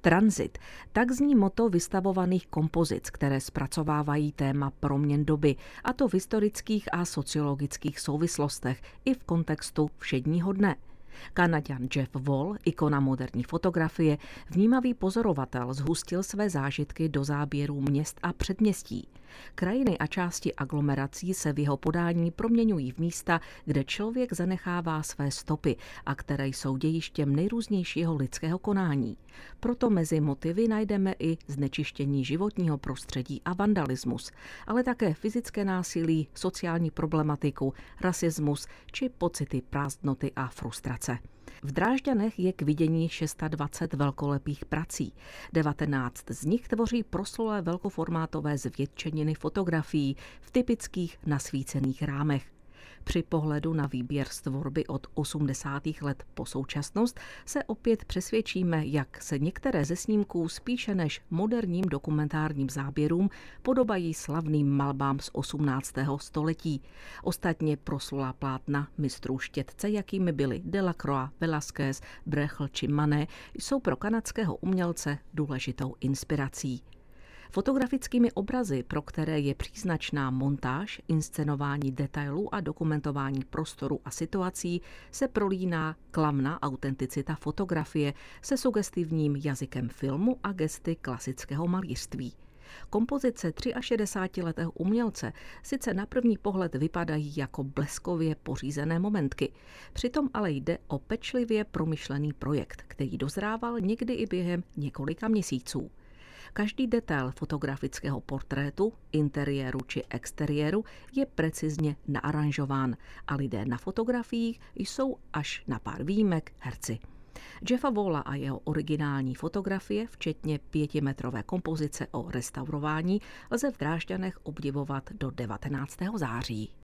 Tranzit, tak zní motto vystavovaných kompozic, které zpracovávají téma proměn doby, a to v historických a sociologických souvislostech i v kontextu všedního dne. Kanaďan Jeff Wall, ikona moderní fotografie, vnímavý pozorovatel, zhustil své zážitky do záběrů měst a předměstí. Krajiny a části aglomerací se v jeho podání proměňují v místa, kde člověk zanechává své stopy a které jsou dějištěm nejrůznějšího lidského konání. Proto mezi motivy najdeme i znečištění životního prostředí a vandalismus, ale také fyzické násilí, sociální problematiku, rasismus či pocity prázdnoty a frustrace. V Drážďanech je k vidění 620 velkolepých prací. 19 z nich tvoří proslulé velkoformátové zvětšeniny fotografií v typických nasvícených rámech. Při pohledu na výběr z tvorby od 80. let po současnost se opět přesvědčíme, jak se některé ze snímků spíše než moderním dokumentárním záběrům podobají slavným malbám z 18. století. Ostatně proslulá plátna mistrů štětce, jakými byli Delacroix, Velázquez, Brechl či Manet, jsou pro kanadského umělce důležitou inspirací. Fotografickými obrazy, pro které je příznačná montáž, inscenování detailů a dokumentování prostoru a situací, se prolíná klamná autenticita fotografie se sugestivním jazykem filmu a gesty klasického malířství. Kompozice 63letého umělce sice na první pohled vypadají jako bleskově pořízené momentky, přitom ale jde o pečlivě promyšlený projekt, který dozrával někdy i během několika měsíců. Každý detail fotografického portrétu, interiéru či exteriéru je precizně naaranžován a lidé na fotografiích jsou až na pár výjimek herci. Jeffa Walla a jeho originální fotografie, včetně 5metrové kompozice o restaurování, lze v Drážďanech obdivovat do 19. září.